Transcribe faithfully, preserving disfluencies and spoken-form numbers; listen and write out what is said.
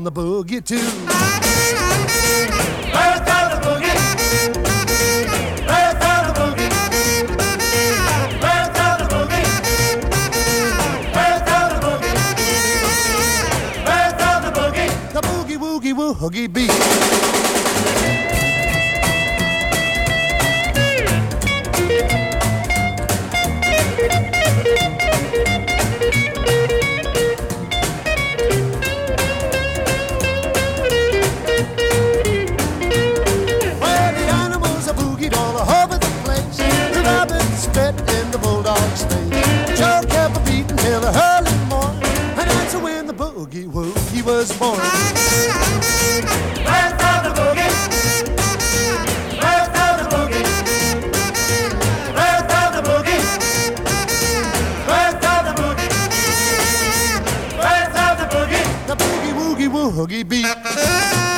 on the boogie too. Birds of the boogie. Birds of the boogie. Birds of the boogie. Birds of the boogie. Birds of the boogie. The boogie woogie woogie beat. Spit in the bulldog's face. Joe kept a beating till the early morning, and that's when the boogie woogie was born. Birds of the boogie. Birds of the boogie. Birds of the boogie. Birds of the boogie. Birds of the boogie. The boogie woogie woogie beat.